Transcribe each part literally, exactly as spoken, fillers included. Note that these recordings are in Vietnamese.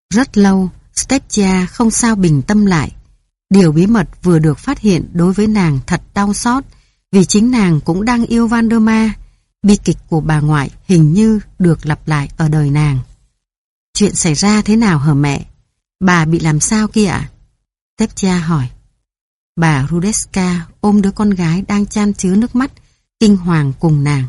Rất lâu, Stepchia không sao bình tâm lại. Điều bí mật vừa được phát hiện đối với nàng thật đau xót, vì chính nàng cũng đang yêu Valdemar. Bi kịch của bà ngoại hình như được lặp lại ở đời nàng. Chuyện xảy ra thế nào hả mẹ? Bà bị làm sao kia ạ? Stepchia hỏi. Bà Rudeska ôm đứa con gái đang chan chứa nước mắt, kinh hoàng cùng nàng.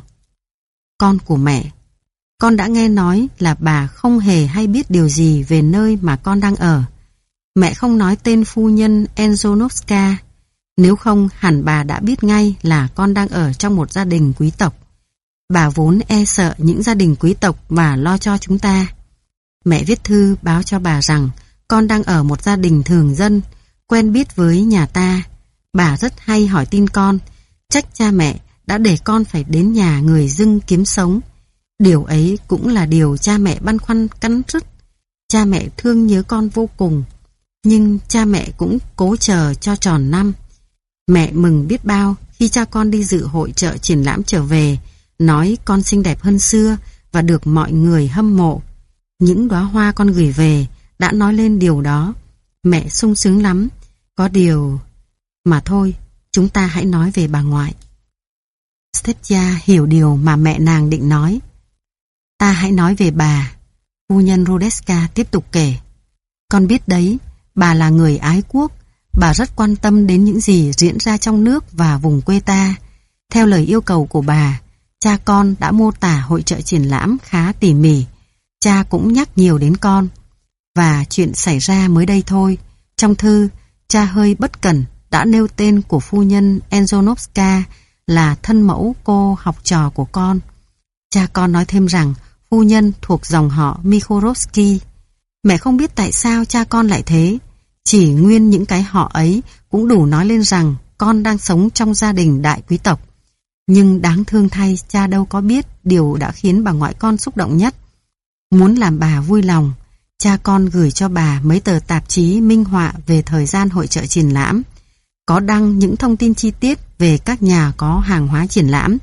Con của mẹ, con đã nghe nói là bà không hề hay biết điều gì về nơi mà con đang ở. Mẹ không nói tên phu nhân Enzonovska, nếu không hẳn bà đã biết ngay là con đang ở trong một gia đình quý tộc. Bà vốn e sợ những gia đình quý tộc và lo cho chúng ta. Mẹ viết thư báo cho bà rằng con đang ở một gia đình thường dân, quen biết với nhà ta. Bà rất hay hỏi tin con, trách cha mẹ đã để con phải đến nhà người dưng kiếm sống. Điều ấy cũng là điều cha mẹ băn khoăn cắn rứt. Cha mẹ thương nhớ con vô cùng, nhưng cha mẹ cũng cố chờ cho tròn năm. Mẹ mừng biết bao khi cha con đi dự hội chợ triển lãm trở về, nói con xinh đẹp hơn xưa và được mọi người hâm mộ. Những đóa hoa con gửi về đã nói lên điều đó. Mẹ sung sướng lắm. Có điều... Mà thôi, chúng ta hãy nói về bà ngoại. Stepchia hiểu điều mà mẹ nàng định nói. Ta hãy nói về bà. Phu nhân Rudeska tiếp tục kể. Con biết đấy, bà là người ái quốc. Bà rất quan tâm đến những gì diễn ra trong nước và vùng quê ta. Theo lời yêu cầu của bà, cha con đã mô tả hội chợ triển lãm khá tỉ mỉ. Cha cũng nhắc nhiều đến con. Và chuyện xảy ra mới đây thôi. Trong thư, cha hơi bất cẩn đã nêu tên của phu nhân Enzonovska là thân mẫu cô học trò của con. Cha con nói thêm rằng phu nhân thuộc dòng họ Mikhorovsky. Mẹ không biết tại sao cha con lại thế. Chỉ nguyên những cái họ ấy cũng đủ nói lên rằng con đang sống trong gia đình đại quý tộc. Nhưng đáng thương thay, cha đâu có biết điều đã khiến bà ngoại con xúc động nhất. Muốn làm bà vui lòng, cha con gửi cho bà mấy tờ tạp chí minh họa về thời gian hội chợ triển lãm, có đăng những thông tin chi tiết về các nhà có hàng hóa triển lãm,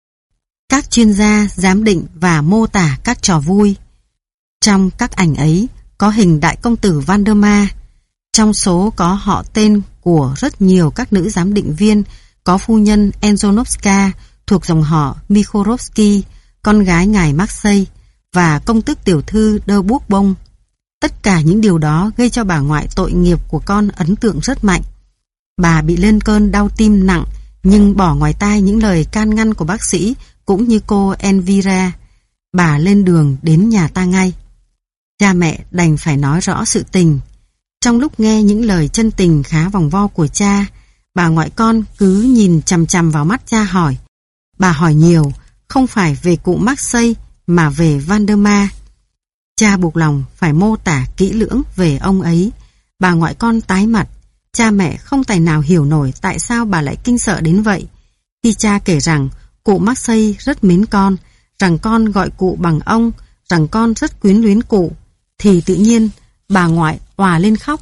các chuyên gia giám định và mô tả các trò vui. Trong các ảnh ấy có hình đại công tử Valdemar. Trong số có họ tên của rất nhiều các nữ giám định viên, có phu nhân Enzonovska thuộc dòng họ Mikhorovsky, con gái ngài Marseille, và công tước tiểu thư de Bourbon. Tất cả những điều đó gây cho bà ngoại tội nghiệp của con ấn tượng rất mạnh. Bà bị lên cơn đau tim nặng, nhưng bỏ ngoài tai những lời can ngăn của bác sĩ cũng như cô Elvira. Bà lên đường đến nhà ta ngay. Cha mẹ đành phải nói rõ sự tình. Trong lúc nghe những lời chân tình khá vòng vo của cha, bà ngoại con cứ nhìn chằm chằm vào mắt cha hỏi. Bà hỏi nhiều, không phải về cụ Marseille mà về Valdemar. Cha buộc lòng phải mô tả kỹ lưỡng về ông ấy. Bà ngoại con tái mặt. Cha mẹ không tài nào hiểu nổi tại sao bà lại kinh sợ đến vậy. Khi cha kể rằng cụ Marseille rất mến con, rằng con gọi cụ bằng ông, rằng con rất quyến luyến cụ, thì tự nhiên bà ngoại òa lên khóc.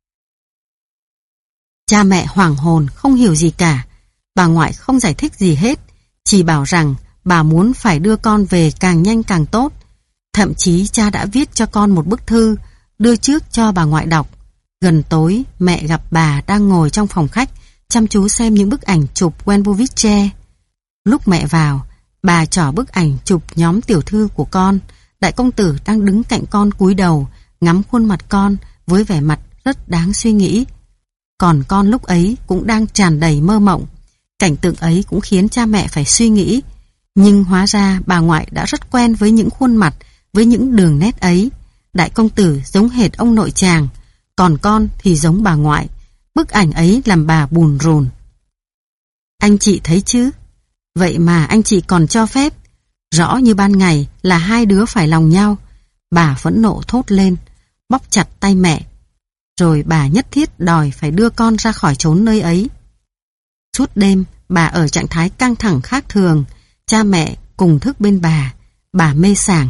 Cha mẹ hoảng hồn không hiểu gì cả. Bà ngoại không giải thích gì hết, chỉ bảo rằng bà muốn phải đưa con về càng nhanh càng tốt. Thậm chí cha đã viết cho con một bức thư, đưa trước cho bà ngoại đọc. Gần tối, mẹ gặp bà đang ngồi trong phòng khách, chăm chú xem những bức ảnh chụp Wenbovice. Lúc mẹ vào, bà trỏ bức ảnh chụp nhóm tiểu thư của con. Đại công tử đang đứng cạnh con cúi đầu, ngắm khuôn mặt con với vẻ mặt rất đáng suy nghĩ. Còn con lúc ấy cũng đang tràn đầy mơ mộng. Cảnh tượng ấy cũng khiến cha mẹ phải suy nghĩ. Nhưng hóa ra bà ngoại đã rất quen với những khuôn mặt, với những đường nét ấy. Đại công tử giống hệt ông nội chàng, còn con thì giống bà ngoại. Bức ảnh ấy làm bà buồn rồn. Anh chị thấy chứ? Vậy mà anh chị còn cho phép. Rõ như ban ngày là hai đứa phải lòng nhau. Bà phẫn nộ thốt lên, bóp chặt tay mẹ. Rồi bà nhất thiết đòi phải đưa con ra khỏi chốn nơi ấy. Suốt đêm bà ở trạng thái căng thẳng khác thường. Cha mẹ cùng thức bên bà. Bà mê sảng.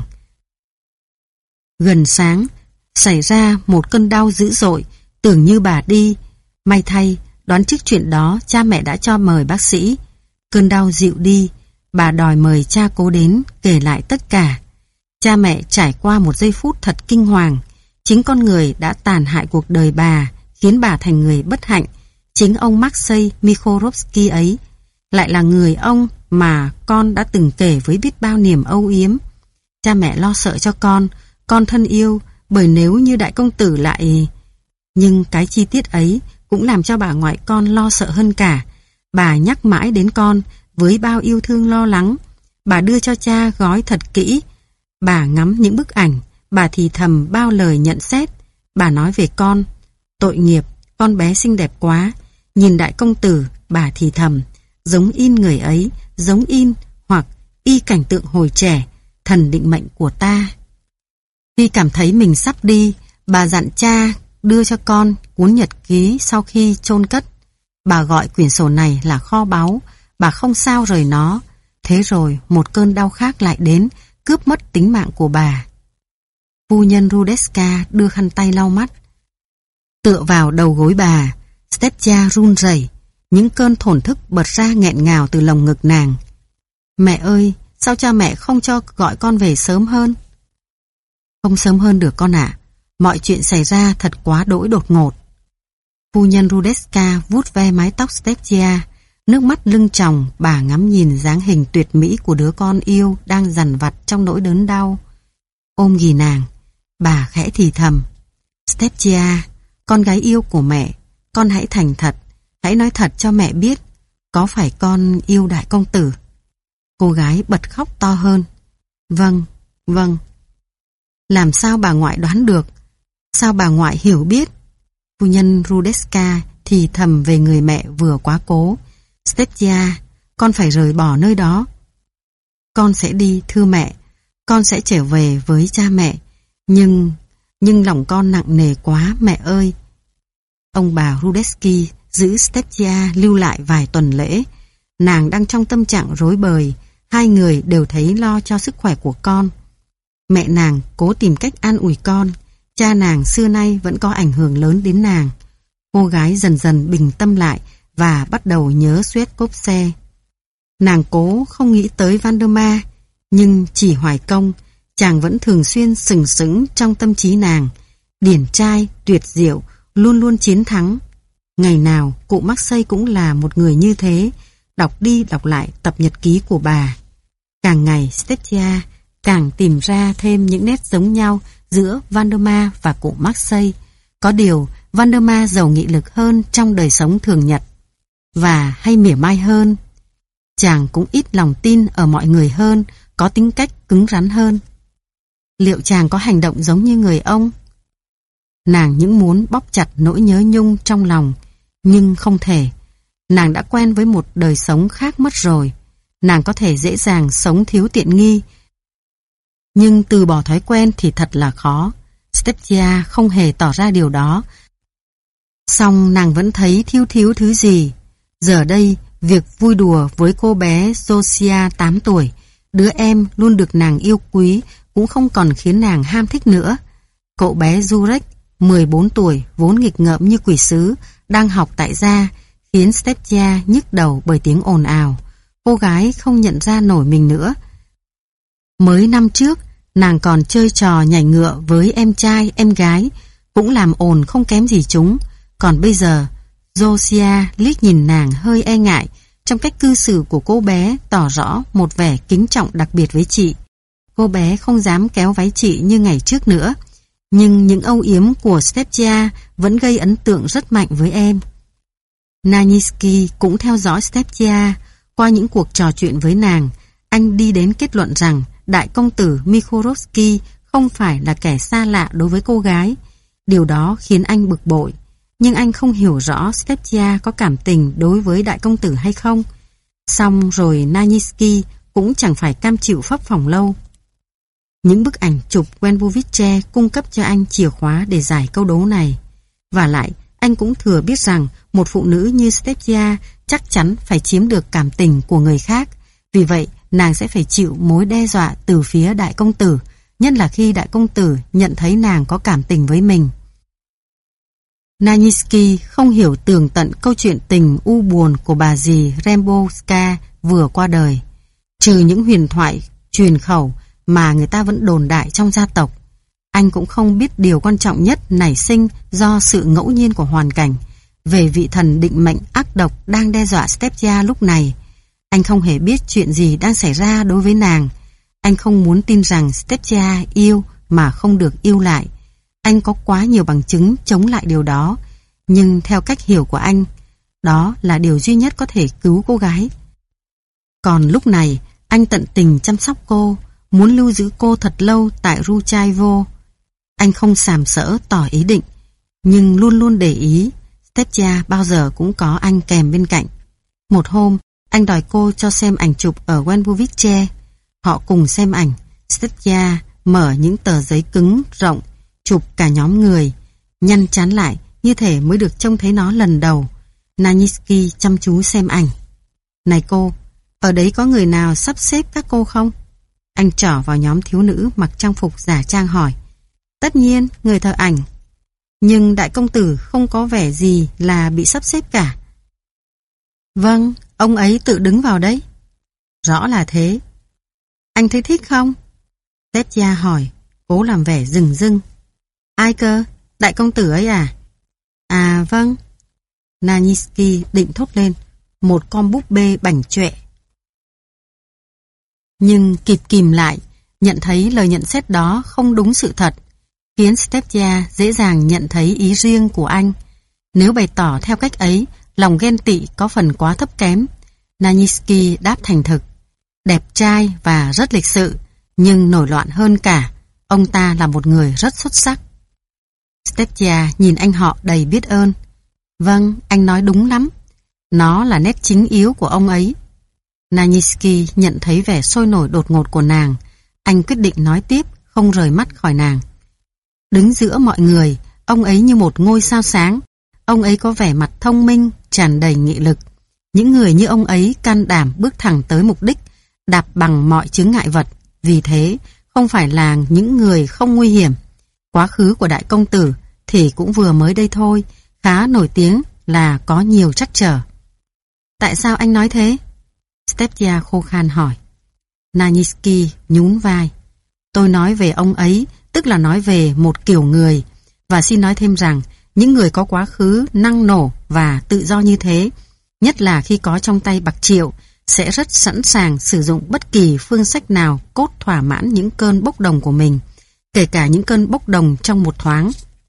Gần sáng xảy ra một cơn đau dữ dội, tưởng như bà đi. May thay, đoán trước chuyện đó, cha mẹ đã cho mời bác sĩ. Cơn đau dịu đi, bà đòi mời cha cố đến kể lại tất cả. Cha mẹ trải qua một giây phút thật kinh hoàng. Chỉ Chính con người đã tàn hại cuộc đời bà, khiến bà thành người bất hạnh. Chính ông Maxey Mikhorovsky ấy lại là người ông mà con đã từng kể với biết bao niềm âu yếm. Cha mẹ lo sợ cho con, con thân yêu, bởi nếu như đại công tử lại... Nhưng cái chi tiết ấy cũng làm cho bà ngoại con lo sợ hơn cả. Bà nhắc mãi đến con với bao yêu thương lo lắng. Bà đưa cho cha gói thật kỹ. Bà ngắm những bức ảnh, bà thì thầm bao lời nhận xét. Bà nói về con: tội nghiệp, con bé xinh đẹp quá. Nhìn đại công tử, bà thì thầm, giống in người ấy, giống in hoặc y cảnh tượng hồi trẻ, thần định mệnh của ta. Khi cảm thấy mình sắp đi, bà dặn cha đưa cho con cuốn nhật ký sau khi chôn cất. Bà gọi quyển sổ này là kho báu, bà không sao rời nó. Thế rồi một cơn đau khác lại đến, cướp mất tính mạng của bà. Phu nhân Rudeska đưa khăn tay lau mắt. Tựa vào đầu gối bà, Stepcha run rẩy, những cơn thổn thức bật ra nghẹn ngào từ lồng ngực nàng. Mẹ ơi, sao cha mẹ không cho gọi con về sớm hơn? Không sớm hơn được con ạ. Mọi chuyện xảy ra thật quá đỗi đột ngột. Phu nhân Rudeska vuốt ve mái tóc Stepcha, nước mắt lưng tròng, bà ngắm nhìn dáng hình tuyệt mỹ của đứa con yêu đang dằn vặt trong nỗi đớn đau. Ôm ghì nàng, bà khẽ thì thầm: Stepcha, con gái yêu của mẹ, con hãy thành thật, hãy nói thật cho mẹ biết, có phải con yêu đại công tử? Cô gái bật khóc to hơn. Vâng, vâng. Làm sao bà ngoại đoán được? Sao bà ngoại hiểu biết? Phu nhân Rudeska thì thầm về người mẹ vừa quá cố. Stepcha, con phải rời bỏ nơi đó. Con sẽ đi, thưa mẹ. Con sẽ trở về với cha mẹ. Nhưng, nhưng lòng con nặng nề quá, mẹ ơi. Ông bà Rudetsky giữ Stepcha lưu lại vài tuần lễ. Nàng đang trong tâm trạng rối bời. Hai người đều thấy lo cho sức khỏe của con. Mẹ nàng cố tìm cách an ủi con. Cha nàng xưa nay vẫn có ảnh hưởng lớn đến nàng. Cô gái dần dần bình tâm lại và bắt đầu nhớ Swetkopse. Nàng cố không nghĩ tới Valdemar, nhưng chỉ hoài công, chàng vẫn thường xuyên sừng sững trong tâm trí nàng. Điển trai, tuyệt diệu, luôn luôn chiến thắng. Ngày nào cụ Maxey cũng là một người như thế, đọc đi đọc lại tập nhật ký của bà. Càng ngày Stepcha càng tìm ra thêm những nét giống nhau giữa Valdemar và cụ Maxey. Có điều Valdemar giàu nghị lực hơn trong đời sống thường nhật và hay mỉa mai hơn. Chàng cũng ít lòng tin ở mọi người hơn, có tính cách cứng rắn hơn. Liệu chàng có hành động giống như người ông? Nàng những muốn bóp chặt nỗi nhớ nhung trong lòng, nhưng không thể. Nàng đã quen với một đời sống khác mất rồi. Nàng có thể dễ dàng sống thiếu tiện nghi, nhưng từ bỏ thói quen thì thật là khó. Stepcha không hề tỏ ra điều đó. Song nàng vẫn thấy thiếu thiếu thứ gì. Giờ đây, việc vui đùa với cô bé Zosia tám tuổi, đứa em luôn được nàng yêu quý, cũng không còn khiến nàng ham thích nữa. Cậu bé Jurek, mười bốn tuổi, vốn nghịch ngợm như quỷ sứ, đang học tại gia, khiến Stepcha nhức đầu bởi tiếng ồn ào. Cô gái không nhận ra nổi mình nữa. Mới năm trước, nàng còn chơi trò nhảy ngựa với em trai, em gái, cũng làm ồn không kém gì chúng. Còn bây giờ, Zosia liếc nhìn nàng hơi e ngại, trong cách cư xử của cô bé tỏ rõ một vẻ kính trọng đặc biệt với chị. Cô bé không dám kéo váy chị như ngày trước nữa, nhưng những âu yếm của Stepcha vẫn gây ấn tượng rất mạnh với em. Naninsky cũng theo dõi Stepcha. Qua những cuộc trò chuyện với nàng, anh đi đến kết luận rằng đại công tử Mikhorovsky không phải là kẻ xa lạ đối với cô gái. Điều đó khiến anh bực bội. Nhưng anh không hiểu rõ Stepcha có cảm tình đối với đại công tử hay không. Xong rồi Naninsky cũng chẳng phải cam chịu phấp phỏng lâu. Những bức ảnh chụp Wenwovice cung cấp cho anh chìa khóa để giải câu đố này. Và lại, anh cũng thừa biết rằng một phụ nữ như Stepcha chắc chắn phải chiếm được cảm tình của người khác. Vì vậy, nàng sẽ phải chịu mối đe dọa từ phía đại công tử, nhất là khi đại công tử nhận thấy nàng có cảm tình với mình. Naninsky không hiểu tường tận câu chuyện tình u buồn của bà dì Rembowska vừa qua đời, trừ những huyền thoại truyền khẩu mà người ta vẫn đồn đại trong gia tộc. Anh cũng không biết điều quan trọng nhất nảy sinh do sự ngẫu nhiên của hoàn cảnh về vị thần định mệnh ác độc đang đe dọa Stepgia lúc này. Anh không hề biết chuyện gì đang xảy ra đối với nàng. Anh không muốn tin rằng Stepgia yêu mà không được yêu lại. Anh có quá nhiều bằng chứng chống lại điều đó, nhưng theo cách hiểu của anh, đó là điều duy nhất có thể cứu cô gái. Còn lúc này, anh tận tình chăm sóc cô, muốn lưu giữ cô thật lâu tại Ruchaivo. Anh không sàm sỡ tỏ ý định, nhưng luôn luôn để ý Stepgia bao giờ cũng có anh kèm bên cạnh. Một hôm, anh đòi cô cho xem ảnh chụp ở Wenbovice. Họ cùng xem ảnh. Stepgia mở những tờ giấy cứng rộng, chụp cả nhóm người, nhăn chán lại như thể mới được trông thấy nó lần đầu. Naniski chăm chú xem ảnh. Này cô, ở đấy có người nào sắp xếp các cô không? Anh trỏ vào nhóm thiếu nữ mặc trang phục giả trang hỏi. Tất nhiên, người thợ ảnh. Nhưng đại công tử không có vẻ gì là bị sắp xếp cả. Vâng, ông ấy tự đứng vào đấy. Rõ là thế. Anh thấy thích không? Stepgia hỏi, cố làm vẻ rừng rưng. Ai cơ? Đại công tử ấy à? À vâng. Naniski định thốt lên, một con búp bê bảnh chọe. Nhưng kịp kìm lại, nhận thấy lời nhận xét đó không đúng sự thật, khiến Stepgia dễ dàng nhận thấy ý riêng của anh. Nếu bày tỏ theo cách ấy, lòng ghen tị có phần quá thấp kém. Naniski đáp thành thực. Đẹp trai và rất lịch sự, nhưng nổi loạn hơn cả, ông ta là một người rất xuất sắc. Stepgia nhìn anh họ đầy biết ơn. Vâng, anh nói đúng lắm. Nó là nét chính yếu của ông ấy. Naniski nhận thấy vẻ sôi nổi đột ngột của nàng. Anh quyết định nói tiếp, không rời mắt khỏi nàng. Đứng giữa mọi người, ông ấy như một ngôi sao sáng. Ông ấy có vẻ mặt thông minh, tràn đầy nghị lực. Những người như ông ấy can đảm bước thẳng tới mục đích, đạp bằng mọi chướng ngại vật. Vì thế, không phải là những người không nguy hiểm. Quá khứ của đại công tử thì cũng vừa mới đây thôi, khá nổi tiếng là có nhiều trắc trở. Tại sao anh nói thế? Stepgia khô khan hỏi. Naniski nhún vai. Tôi nói về ông ấy, tức là nói về một kiểu người. Và xin nói thêm rằng, những người có quá khứ năng nổ và tự do như thế, nhất là khi có trong tay bạc triệu, sẽ rất sẵn sàng sử dụng bất kỳ phương sách nào cốt thỏa mãn những cơn bốc đồng của mình, kể cả những cơn bốc đồng trong một thoáng.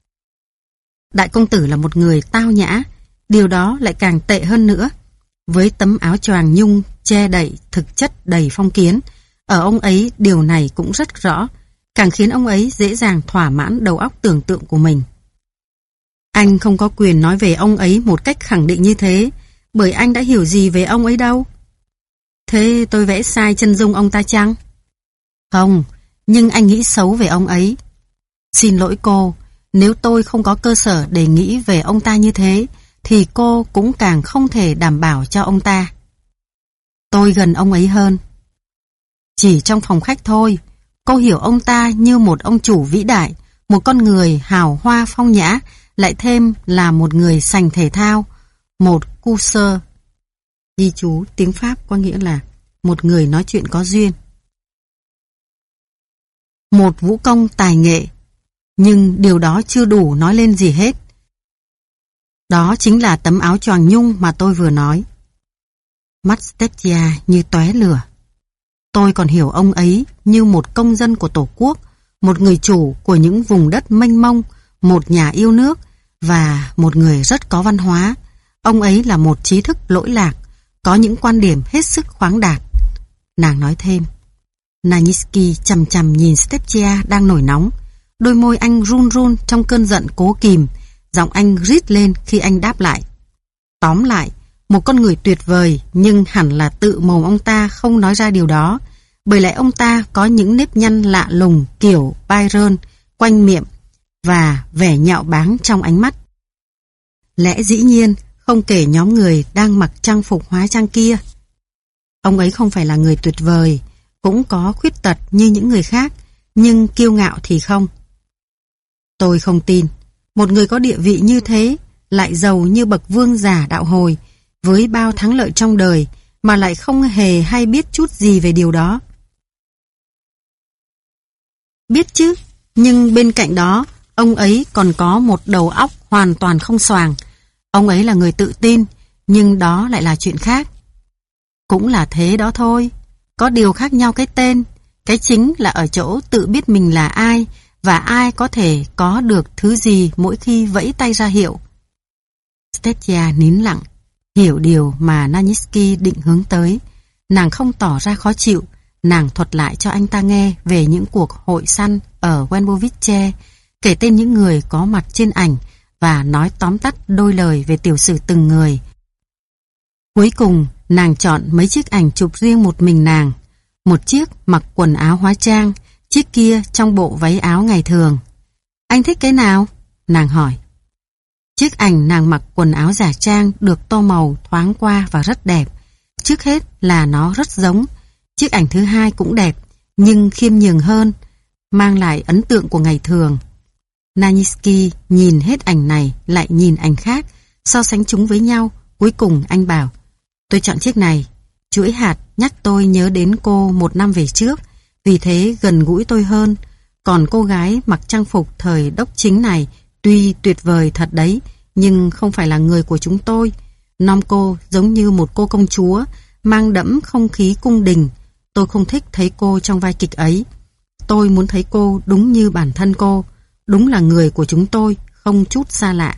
Đại công tử là một người tao nhã, điều đó lại càng tệ hơn nữa. Với tấm áo choàng nhung che đậy thực chất đầy phong kiến, ở ông ấy điều này cũng rất rõ, càng khiến ông ấy dễ dàng thỏa mãn đầu óc tưởng tượng của mình. Anh không có quyền nói về ông ấy một cách khẳng định như thế, bởi anh đã hiểu gì về ông ấy đâu. Thế tôi vẽ sai chân dung ông ta chăng? Không, nhưng anh nghĩ xấu về ông ấy. Xin lỗi cô, nếu tôi không có cơ sở để nghĩ về ông ta như thế, thì cô cũng càng không thể đảm bảo cho ông ta. Tôi gần ông ấy hơn. Chỉ trong phòng khách thôi, cô hiểu ông ta như một ông chủ vĩ đại, một con người hào hoa phong nhã, lại thêm là một người sành thể thao, một cu sơ. Ghi chú tiếng Pháp có nghĩa là một người nói chuyện có duyên. Một vũ công tài nghệ, nhưng điều đó chưa đủ nói lên gì hết. Đó chính là tấm áo choàng nhung mà tôi vừa nói. Mắt Stepgia như tóe lửa. Tôi còn hiểu ông ấy như một công dân của Tổ quốc, một người chủ của những vùng đất mênh mông, một nhà yêu nước và một người rất có văn hóa. Ông ấy là một trí thức lỗi lạc, có những quan điểm hết sức khoáng đạt. Nàng nói thêm. Naniski chằm chằm nhìn Stepgia đang nổi nóng. Đôi môi anh run run trong cơn giận cố kìm. Giọng anh rít lên khi anh đáp lại. Tóm lại, một con người tuyệt vời, nhưng hẳn là tự mồm ông ta không nói ra điều đó, bởi lẽ ông ta có những nếp nhăn lạ lùng kiểu Byron quanh miệng và vẻ nhạo báng trong ánh mắt. Lẽ dĩ nhiên, không kể nhóm người đang mặc trang phục hóa trang kia. Ông ấy không phải là người tuyệt vời, cũng có khuyết tật như những người khác, nhưng kiêu ngạo thì không. Tôi không tin, một người có địa vị như thế, lại giàu như bậc vương giả đạo hồi, với bao thắng lợi trong đời, mà lại không hề hay biết chút gì về điều đó. Biết chứ, Nhưng bên cạnh đó, ông ấy còn có một đầu óc hoàn toàn không xoàng. Ông ấy là người tự tin, nhưng đó lại là chuyện khác. Cũng là thế đó thôi. Có điều khác nhau cái tên. Cái chính là ở chỗ tự biết mình là ai và ai có thể có được thứ gì mỗi khi vẫy tay ra hiệu. Stepia nín lặng, hiểu điều mà Naniski định hướng tới. Nàng không tỏ ra khó chịu. Nàng thuật lại cho anh ta nghe về những cuộc hội săn ở Wenbovice, kể tên những người có mặt trên ảnh và nói tóm tắt đôi lời về tiểu sử từng người. Cuối cùng, nàng chọn mấy chiếc ảnh chụp riêng một mình nàng. Một chiếc mặc quần áo hóa trang, chiếc kia trong bộ váy áo ngày thường. Anh thích cái nào? Nàng hỏi. Chiếc ảnh nàng mặc quần áo giả trang được tô màu thoáng qua và rất đẹp. Trước hết là nó rất giống. Chiếc ảnh thứ hai cũng đẹp, nhưng khiêm nhường hơn, mang lại ấn tượng của ngày thường. Naniski nhìn hết ảnh này, lại nhìn ảnh khác, so sánh chúng với nhau. Cuối cùng anh bảo, tôi chọn chiếc này. Chuỗi hạt nhắc tôi nhớ đến cô một năm về trước, vì thế gần gũi tôi hơn. Còn cô gái mặc trang phục thời đốc chính này tuy tuyệt vời thật đấy, nhưng không phải là người của chúng tôi. Nom cô giống như một cô công chúa, mang đẫm không khí cung đình. Tôi không thích thấy cô trong vai kịch ấy. Tôi muốn thấy cô đúng như bản thân cô, đúng là người của chúng tôi, không chút xa lạ.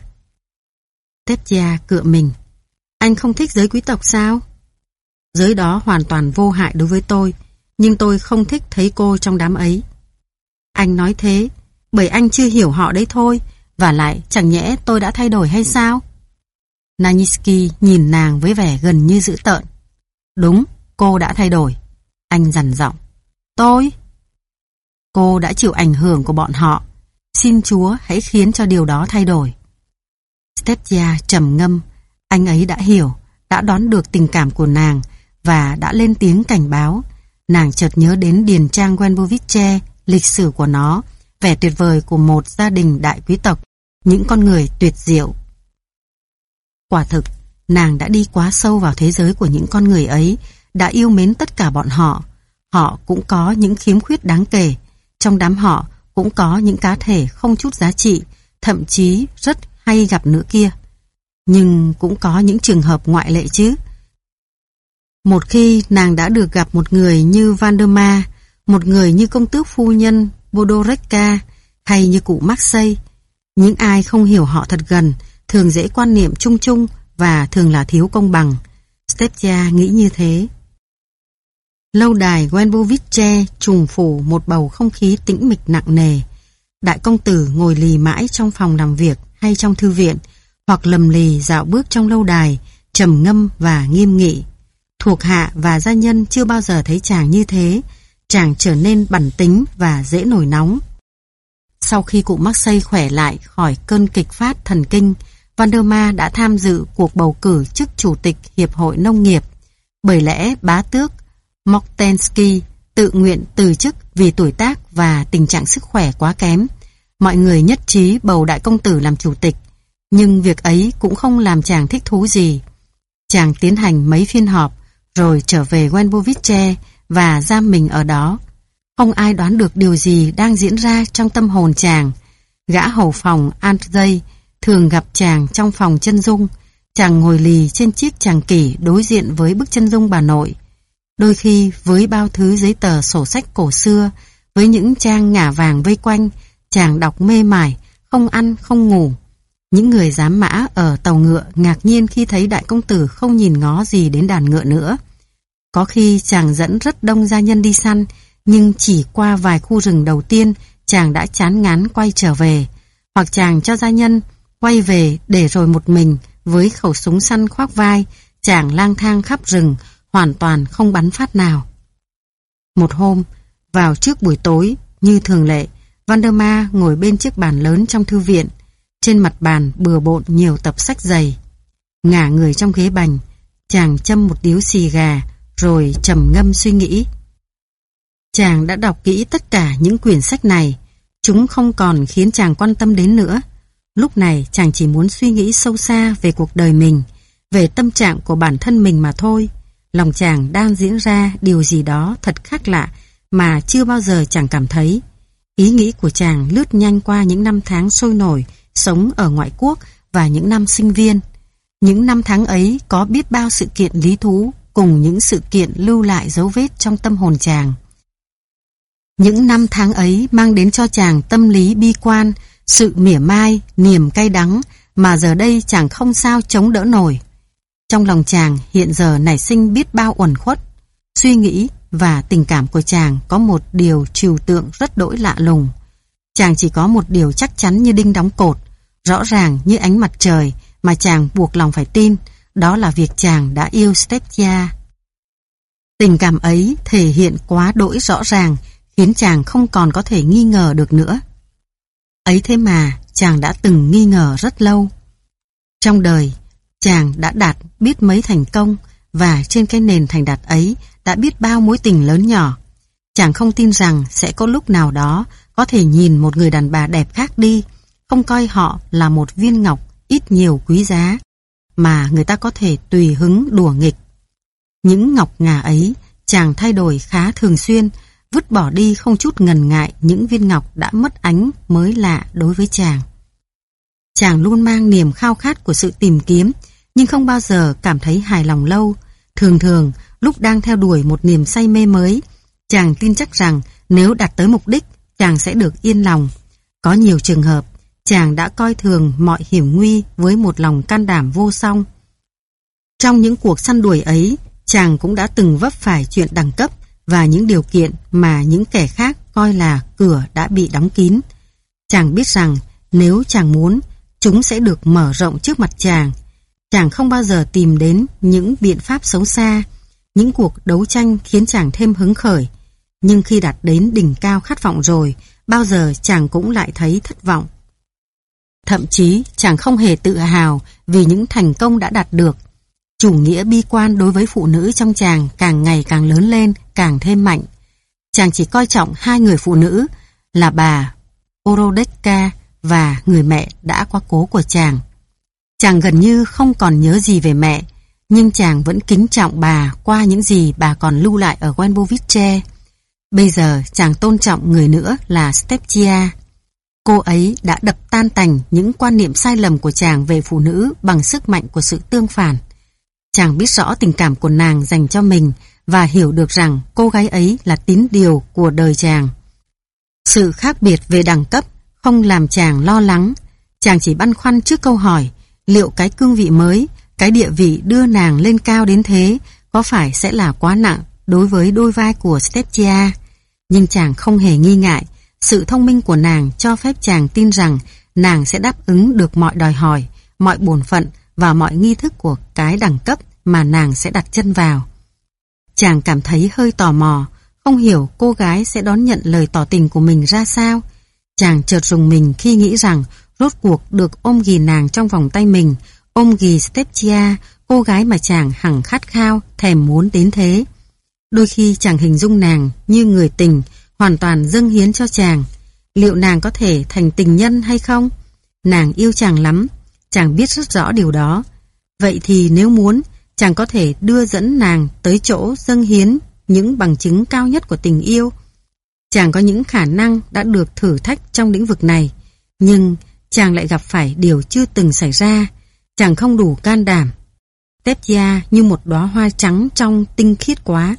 Tepia cựa mình. Anh không thích giới quý tộc sao? Giới đó hoàn toàn vô hại đối với tôi, nhưng tôi không thích thấy cô trong đám ấy. Anh nói thế, bởi anh chưa hiểu họ đấy thôi, và lại chẳng nhẽ tôi đã thay đổi hay sao? Naniski nhìn nàng với vẻ gần như dữ tợn. Đúng, cô đã thay đổi. Anh dằn giọng. Tôi? Cô đã chịu ảnh hưởng của bọn họ. Xin Chúa hãy khiến cho điều đó thay đổi. Stepia trầm ngâm. Anh ấy đã hiểu, đã đoán được tình cảm của nàng và đã lên tiếng cảnh báo. Nàng chợt nhớ đến điền trang Wenbovice, lịch sử của nó, vẻ tuyệt vời của một gia đình đại quý tộc, những con người tuyệt diệu. Quả thực, nàng đã đi quá sâu vào thế giới của những con người ấy, đã yêu mến tất cả bọn họ. Họ cũng có những khiếm khuyết đáng kể. Trong đám họ cũng có những cá thể không chút giá trị, thậm chí rất hay gặp nữa kia. Nhưng cũng có những trường hợp ngoại lệ chứ. Một khi nàng đã được gặp một người như Valdemar, một người như công tước phu nhân Bodorecka hay như cụ Marseille, những ai không hiểu họ thật gần thường dễ quan niệm chung chung và thường là thiếu công bằng. Stepia nghĩ như thế. Lâu đài Wenbovice trùng phủ một bầu không khí tĩnh mịch nặng nề. Đại công tử ngồi lì mãi trong phòng làm việc hay trong thư viện, hoặc lầm lì dạo bước trong lâu đài, trầm ngâm và nghiêm nghị. Thuộc hạ và gia nhân chưa bao giờ thấy chàng như thế. Chàng trở nên bẩn tính và dễ nổi nóng. Sau khi cụ Marseille khỏe lại khỏi cơn kịch phát thần kinh, Valdemar đã tham dự cuộc bầu cử chức chủ tịch Hiệp hội Nông nghiệp. Bởi lẽ bá tước Moktensky tự nguyện từ chức vì tuổi tác và tình trạng sức khỏe quá kém. Mọi người nhất trí bầu đại công tử làm chủ tịch, nhưng việc ấy cũng không làm chàng thích thú gì. Chàng tiến hành mấy phiên họp, rồi trở về Wenbovice và giam mình ở đó. Không ai đoán được điều gì đang diễn ra trong tâm hồn chàng. Gã hầu phòng Andrei thường gặp chàng trong phòng chân dung. Chàng ngồi lì trên chiếc tràng kỷ đối diện với bức chân dung bà nội. Đôi khi với bao thứ giấy tờ sổ sách cổ xưa, với những trang ngả vàng vây quanh, chàng đọc mê mải, không ăn không ngủ. Những người giám mã ở tàu ngựa ngạc nhiên khi thấy đại công tử không nhìn ngó gì đến đàn ngựa nữa. Có khi chàng dẫn rất đông gia nhân đi săn, nhưng chỉ qua vài khu rừng đầu tiên, chàng đã chán ngán quay trở về. Hoặc chàng cho gia nhân quay về để rồi một mình với khẩu súng săn khoác vai, chàng lang thang khắp rừng, hoàn toàn không bắn phát nào. Một hôm, vào trước buổi tối, như thường lệ, Valdemar ngồi bên chiếc bàn lớn trong thư viện. Trên mặt bàn bừa bộn nhiều tập sách dày. Ngả người trong ghế bành, chàng châm một điếu xì gà, rồi trầm ngâm suy nghĩ. Chàng đã đọc kỹ tất cả những quyển sách này. Chúng không còn khiến chàng quan tâm đến nữa. Lúc này chàng chỉ muốn suy nghĩ sâu xa về cuộc đời mình, về tâm trạng của bản thân mình mà thôi. Lòng chàng đang diễn ra điều gì đó thật khác lạ mà chưa bao giờ chàng cảm thấy. Ý nghĩ của chàng lướt nhanh qua những năm tháng sôi nổi, sống ở ngoại quốc và những năm sinh viên. Những năm tháng ấy có biết bao sự kiện lý thú cùng những sự kiện lưu lại dấu vết trong tâm hồn chàng. Những năm tháng ấy mang đến cho chàng tâm lý bi quan, sự mỉa mai, niềm cay đắng mà giờ đây chàng không sao chống đỡ nổi. Trong lòng chàng hiện giờ nảy sinh biết bao uẩn khuất, suy nghĩ và tình cảm của chàng có một điều trừu tượng rất đỗi lạ lùng. Chàng chỉ có một điều chắc chắn như đinh đóng cột, rõ ràng như ánh mặt trời mà chàng buộc lòng phải tin, đó là việc chàng đã yêu Steptia. Tình cảm ấy thể hiện quá đỗi rõ ràng, khiến chàng không còn có thể nghi ngờ được nữa. Ấy thế mà chàng đã từng nghi ngờ rất lâu. Trong đời, chàng đã đạt biết mấy thành công, và trên cái nền thành đạt ấy đã biết bao mối tình lớn nhỏ. Chàng không tin rằng sẽ có lúc nào đó có thể nhìn một người đàn bà đẹp khác đi, không coi họ là một viên ngọc ít nhiều quý giá, mà người ta có thể tùy hứng đùa nghịch. Những ngọc ngà ấy chàng thay đổi khá thường xuyên, vứt bỏ đi không chút ngần ngại những viên ngọc đã mất ánh mới lạ đối với chàng. Chàng luôn mang niềm khao khát của sự tìm kiếm, nhưng không bao giờ cảm thấy hài lòng lâu. Thường thường, lúc đang theo đuổi một niềm say mê mới, chàng tin chắc rằng nếu đạt tới mục đích, chàng sẽ được yên lòng. Có nhiều trường hợp, chàng đã coi thường mọi hiểm nguy với một lòng can đảm vô song. Trong những cuộc săn đuổi ấy, chàng cũng đã từng vấp phải chuyện đẳng cấp và những điều kiện mà những kẻ khác coi là cửa đã bị đóng kín. Chàng biết rằng nếu chàng muốn, chúng sẽ được mở rộng trước mặt chàng. Chàng không bao giờ tìm đến những biện pháp xấu xa, những cuộc đấu tranh khiến chàng thêm hứng khởi. Nhưng khi đạt đến đỉnh cao khát vọng rồi, bao giờ chàng cũng lại thấy thất vọng. Thậm chí chàng không hề tự hào vì những thành công đã đạt được. Chủ nghĩa bi quan đối với phụ nữ trong chàng càng ngày càng lớn lên, càng thêm mạnh. Chàng chỉ coi trọng hai người phụ nữ là bà Orodeka và người mẹ đã quá cố của chàng. Chàng gần như không còn nhớ gì về mẹ, nhưng chàng vẫn kính trọng bà qua những gì bà còn lưu lại ở Wenbovice. Bây giờ chàng tôn trọng người nữa là Steptia. Cô ấy đã đập tan tành những quan niệm sai lầm của chàng về phụ nữ bằng sức mạnh của sự tương phản. Chàng biết rõ tình cảm của nàng dành cho mình và hiểu được rằng cô gái ấy là tín điều của đời chàng. Sự khác biệt về đẳng cấp không làm chàng lo lắng. Chàng chỉ băn khoăn trước câu hỏi liệu cái cương vị mới, cái địa vị đưa nàng lên cao đến thế có phải sẽ là quá nặng đối với đôi vai của Steptia. Nhưng chàng không hề nghi ngại. Sự thông minh của nàng cho phép chàng tin rằng nàng sẽ đáp ứng được mọi đòi hỏi, mọi bổn phận và mọi nghi thức của cái đẳng cấp mà nàng sẽ đặt chân vào. Chàng cảm thấy hơi tò mò, không hiểu cô gái sẽ đón nhận lời tỏ tình của mình ra sao. Chàng chợt rùng mình khi nghĩ rằng rốt cuộc được ôm ghì nàng trong vòng tay mình, ôm ghì Steptia, cô gái mà chàng hằng khát khao, thèm muốn đến thế. Đôi khi chàng hình dung nàng như người tình, hoàn toàn dâng hiến cho chàng. Liệu nàng có thể thành tình nhân hay không? Nàng yêu chàng lắm, chàng biết rất rõ điều đó. Vậy thì nếu muốn, chàng có thể đưa dẫn nàng tới chỗ dâng hiến những bằng chứng cao nhất của tình yêu. Chàng có những khả năng đã được thử thách trong lĩnh vực này, nhưng chàng lại gặp phải điều chưa từng xảy ra. Chàng không đủ can đảm. Steptia như một đóa hoa trắng trong tinh khiết quá,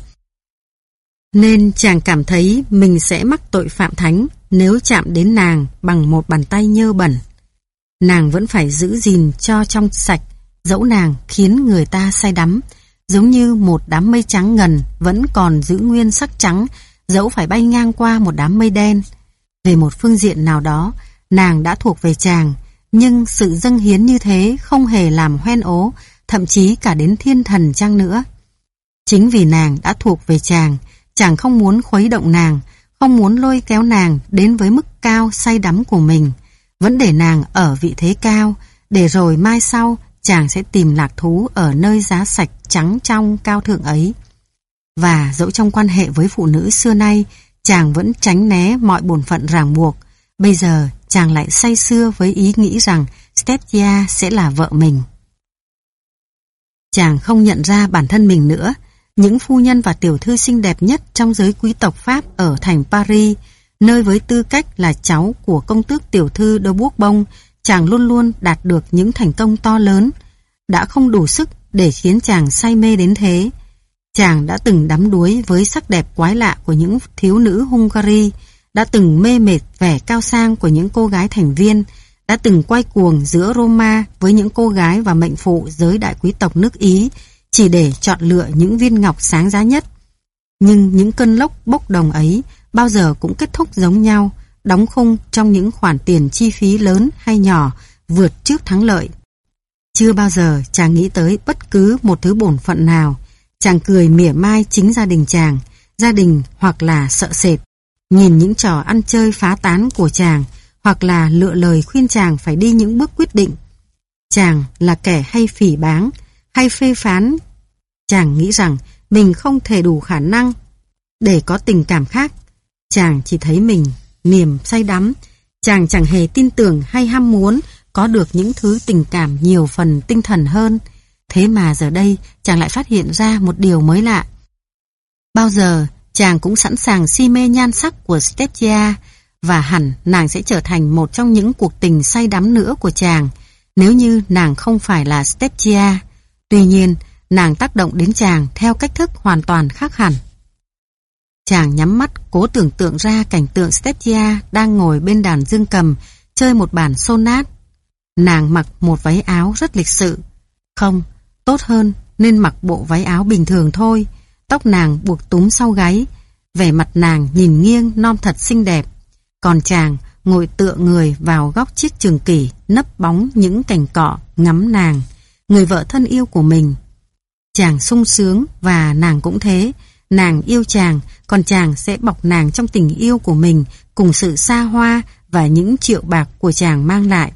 nên chàng cảm thấy mình sẽ mắc tội phạm thánh nếu chạm đến nàng bằng một bàn tay nhơ bẩn. Nàng vẫn phải giữ gìn cho trong sạch, dẫu nàng khiến người ta say đắm, giống như một đám mây trắng ngần vẫn còn giữ nguyên sắc trắng, dẫu phải bay ngang qua một đám mây đen. Về một phương diện nào đó, nàng đã thuộc về chàng, nhưng sự dâng hiến như thế không hề làm hoen ố, thậm chí cả đến thiên thần chăng nữa. Chính vì nàng đã thuộc về chàng, chàng không muốn khuấy động nàng, không muốn lôi kéo nàng đến với mức cao say đắm của mình, vẫn để nàng ở vị thế cao, để rồi mai sau chàng sẽ tìm lạc thú ở nơi giá sạch trắng trong cao thượng ấy. Và dẫu trong quan hệ với phụ nữ xưa nay, chàng vẫn tránh né mọi bổn phận ràng buộc, bây giờ chàng lại say sưa với ý nghĩ rằng Steptia sẽ là vợ mình. Chàng không nhận ra bản thân mình nữa. Những phu nhân và tiểu thư xinh đẹp nhất trong giới quý tộc Pháp ở thành Paris nơi với tư cách là cháu của công tước tiểu thư de Bourbon, chàng luôn luôn đạt được những thành công to lớn, đã không đủ sức để khiến chàng say mê đến thế. Chàng đã từng đắm đuối với sắc đẹp quái lạ của những thiếu nữ Hungary, đã từng mê mệt vẻ cao sang của những cô gái thành viên, đã từng quay cuồng giữa Roma với những cô gái và mệnh phụ giới đại quý tộc nước Ý, chỉ để chọn lựa những viên ngọc sáng giá nhất. Nhưng những cơn lốc bốc đồng ấy bao giờ cũng kết thúc giống nhau, đóng khung trong những khoản tiền chi phí lớn hay nhỏ, vượt trước thắng lợi. Chưa bao giờ chàng nghĩ tới bất cứ một thứ bổn phận nào. Chàng cười mỉa mai chính gia đình chàng, gia đình hoặc là sợ sệt, nhìn những trò ăn chơi phá tán của chàng, hoặc là lựa lời khuyên chàng phải đi những bước quyết định. Chàng là kẻ hay phỉ báng, hay phê phán. Chàng nghĩ rằng mình không thể đủ khả năng để có tình cảm khác. Chàng chỉ thấy mình niềm say đắm. Chàng chẳng hề tin tưởng hay ham muốn có được những thứ tình cảm nhiều phần tinh thần hơn. Thế mà giờ đây chàng lại phát hiện ra một điều mới lạ. Bao giờ chàng cũng sẵn sàng si mê nhan sắc của Stepchia, và hẳn nàng sẽ trở thành một trong những cuộc tình say đắm nữa của chàng nếu như nàng không phải là Stepchia. Tuy nhiên, nàng tác động đến chàng theo cách thức hoàn toàn khác hẳn. Chàng nhắm mắt cố tưởng tượng ra cảnh tượng Stepchia đang ngồi bên đàn dương cầm chơi một bản sonat. Nàng mặc một váy áo rất lịch sự. Không, tốt hơn nên mặc bộ váy áo bình thường thôi. Tóc nàng buộc túm sau gáy, vẻ mặt nàng nhìn nghiêng non thật xinh đẹp. Còn chàng ngồi tựa người vào góc chiếc trường kỷ, nấp bóng những cành cọ, ngắm nàng, người vợ thân yêu của mình. Chàng sung sướng và nàng cũng thế. Nàng yêu chàng, còn chàng sẽ bọc nàng trong tình yêu của mình, cùng sự xa hoa và những triệu bạc của chàng mang lại.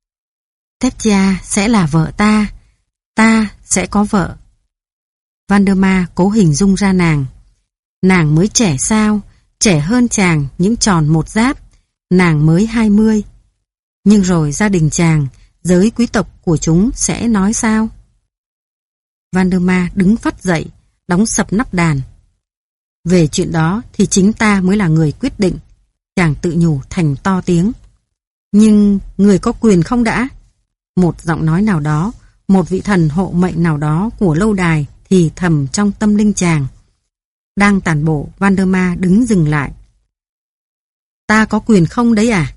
Stepchia sẽ là vợ ta, ta sẽ có vợ. Valdemar cố hình dung ra nàng. Nàng mới trẻ sao, trẻ hơn chàng những tròn một giáp. Nàng mới hai mươi. Nhưng rồi gia đình chàng, giới quý tộc của chúng sẽ nói sao? Valdemar đứng phắt dậy, đóng sập nắp đàn. Về chuyện đó thì chính ta mới là người quyết định. Chàng tự nhủ thành to tiếng. Nhưng người có quyền không đã? Một giọng nói nào đó, một vị thần hộ mệnh nào đó của lâu đài thì thầm trong tâm linh chàng. Đang tản bộ, Valdemar đứng dừng lại. Ta có quyền không đấy à?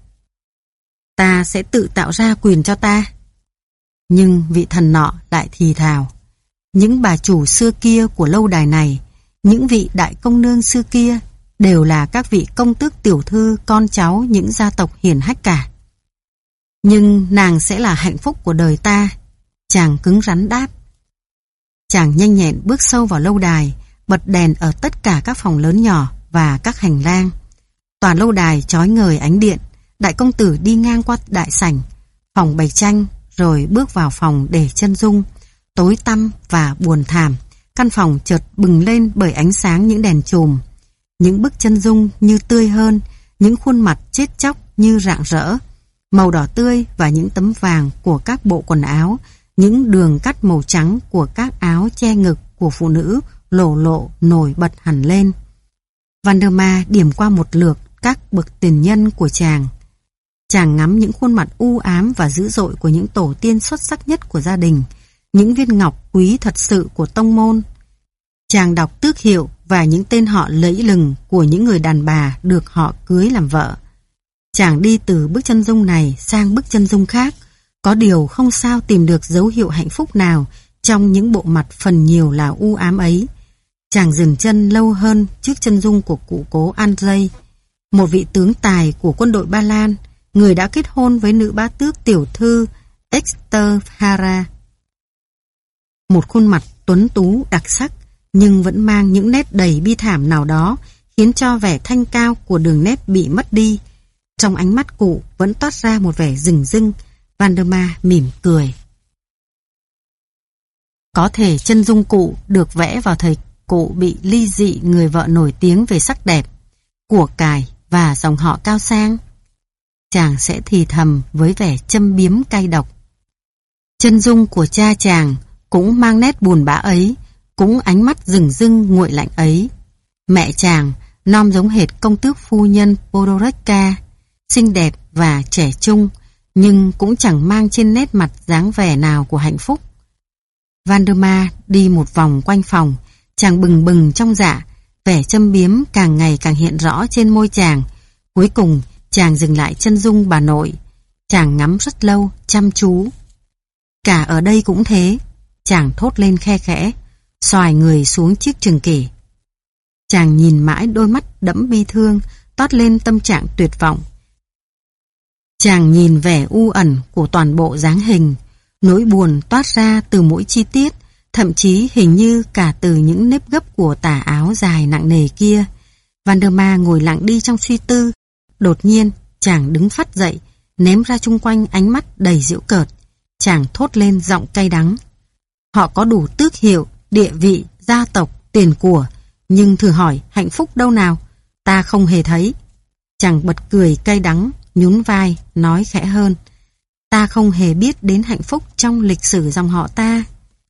Ta sẽ tự tạo ra quyền cho ta. Nhưng vị thần nọ lại thì thào. Những bà chủ xưa kia của lâu đài này, những vị đại công nương xưa kia, đều là các vị công tước tiểu thư con cháu những gia tộc hiển hách cả. Nhưng nàng sẽ là hạnh phúc của đời ta. Chàng cứng rắn đáp. Chàng nhanh nhẹn bước sâu vào lâu đài, bật đèn ở tất cả các phòng lớn nhỏ và các hành lang. Toàn lâu đài chói ngời ánh điện. Đại công tử đi ngang qua đại sảnh, phòng bày tranh, rồi bước vào phòng để chân dung. Tối tăm và buồn thảm, căn phòng chợt bừng lên bởi ánh sáng những đèn chùm. Những bức chân dung như tươi hơn, những khuôn mặt chết chóc như rạng rỡ. Màu đỏ tươi và những tấm vàng của các bộ quần áo, những đường cắt màu trắng của các áo che ngực của phụ nữ lộ lộ nổi bật hẳn lên. Valdemar điểm qua một lượt các bậc tiền nhân của chàng. Chàng ngắm những khuôn mặt u ám và dữ dội của những tổ tiên xuất sắc nhất của gia đình, những viên ngọc quý thật sự của tông môn. Chàng đọc tước hiệu và những tên họ lẫy lừng của những người đàn bà được họ cưới làm vợ. Chàng đi từ bức chân dung này sang bức chân dung khác, có điều không sao tìm được dấu hiệu hạnh phúc nào trong những bộ mặt phần nhiều là u ám ấy. Chàng dừng chân lâu hơn trước chân dung của cụ cố Andrei, một vị tướng tài của quân đội Ba Lan, người đã kết hôn với nữ bá tước tiểu thư Esther Hara. Một khuôn mặt tuấn tú đặc sắc, nhưng vẫn mang những nét đầy bi thảm nào đó, khiến cho vẻ thanh cao của đường nét bị mất đi. Trong ánh mắt cụ vẫn toát ra một vẻ rừng rưng. Valdemar mỉm cười. Có thể chân dung cụ được vẽ vào thời cụ bị ly dị người vợ nổi tiếng về sắc đẹp, của cải và dòng họ cao sang. Chàng sẽ thì thầm với vẻ châm biếm cay độc. Chân dung của cha chàng cũng mang nét buồn bã ấy, cũng ánh mắt rừng rưng nguội lạnh ấy. Mẹ chàng, nom giống hệt công tước phu nhân Podoroska, xinh đẹp và trẻ trung, nhưng cũng chẳng mang trên nét mặt dáng vẻ nào của hạnh phúc. Valdemar đi một vòng quanh phòng, chàng bừng bừng trong dạ, vẻ châm biếm càng ngày càng hiện rõ trên môi chàng. Cuối cùng, chàng dừng lại chân dung bà nội. Chàng ngắm rất lâu, chăm chú. Cả ở đây cũng thế, chàng thốt lên khe khẽ, xoài người xuống chiếc trường kỷ. Chàng nhìn mãi đôi mắt đẫm bi thương, toát lên tâm trạng tuyệt vọng. Chàng nhìn vẻ u ẩn của toàn bộ dáng hình, nỗi buồn toát ra từ mỗi chi tiết, thậm chí hình như cả từ những nếp gấp của tà áo dài nặng nề kia. Valdemar ngồi lặng đi trong suy tư. Đột nhiên, chàng đứng phắt dậy, ném ra chung quanh ánh mắt đầy giễu cợt. Chàng thốt lên giọng cay đắng. Họ có đủ tước hiệu, địa vị, gia tộc, tiền của, nhưng thử hỏi hạnh phúc đâu nào? Ta không hề thấy. Chàng bật cười cay đắng, nhún vai, nói khẽ hơn. Ta không hề biết đến hạnh phúc trong lịch sử dòng họ ta.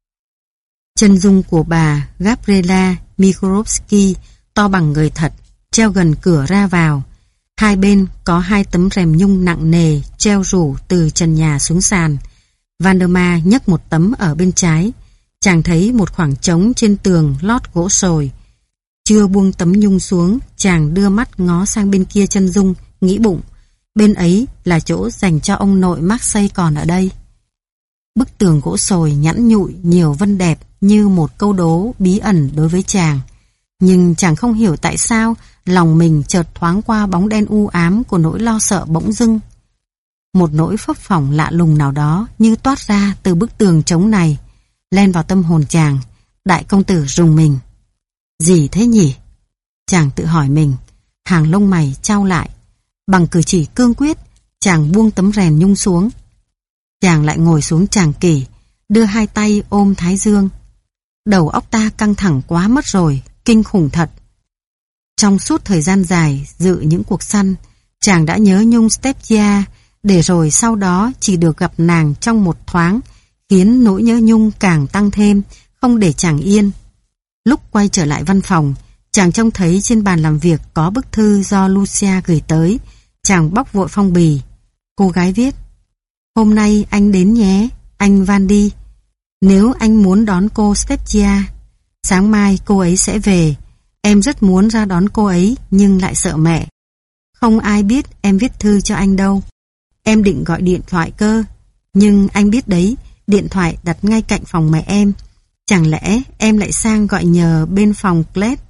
Chân dung của bà Gabriela Mikrovsky to bằng người thật, treo gần cửa ra vào. Hai bên có hai tấm rèm nhung nặng nề treo rủ từ trần nhà xuống sàn. Valdemar nhấc một tấm ở bên trái. Chàng thấy một khoảng trống trên tường lót gỗ sồi. Chưa buông tấm nhung xuống, chàng đưa mắt ngó sang bên kia chân dung, nghĩ bụng. Bên ấy là chỗ dành cho ông nội Marseille còn ở đây. Bức tường gỗ sồi nhẵn nhụi nhiều vân đẹp như một câu đố bí ẩn đối với chàng. Nhưng chàng không hiểu tại sao lòng mình chợt thoáng qua bóng đen u ám của nỗi lo sợ bỗng dưng. Một nỗi phấp phỏng lạ lùng nào đó như toát ra từ bức tường trống này, len vào tâm hồn chàng. Đại công tử rùng mình. Gì thế nhỉ? Chàng tự hỏi mình, hàng lông mày chau lại. Bằng cử chỉ cương quyết, chàng buông tấm rèm nhung xuống. Chàng lại ngồi xuống tràng kỷ, đưa hai tay ôm thái dương. Đầu óc ta căng thẳng quá mất rồi, kinh khủng thật. Trong suốt thời gian dài dự những cuộc săn, chàng đã nhớ nhung Stepgia, để rồi sau đó chỉ được gặp nàng trong một thoáng, khiến nỗi nhớ nhung càng tăng thêm, không để chàng yên. Lúc quay trở lại văn phòng, chàng trông thấy trên bàn làm việc có bức thư do Lucia gửi tới. Chàng bóc vội phong bì. Cô gái viết: Hôm nay anh đến nhé, anh Vandy. Nếu anh muốn đón cô Stepgia, sáng mai cô ấy sẽ về. Em rất muốn ra đón cô ấy nhưng lại sợ mẹ. Không ai biết em viết thư cho anh đâu. Em định gọi điện thoại cơ, nhưng anh biết đấy, điện thoại đặt ngay cạnh phòng mẹ em. Chẳng lẽ em lại sang gọi nhờ bên phòng Clet?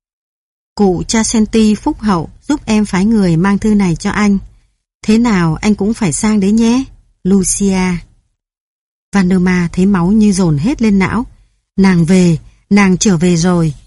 Cụ Chasenti phúc hậu giúp em phái người mang thư này cho anh. Thế nào anh cũng phải sang đấy nhé, Lucia. Valdemar thấy máu như dồn hết lên não. Nàng về, nàng trở về rồi.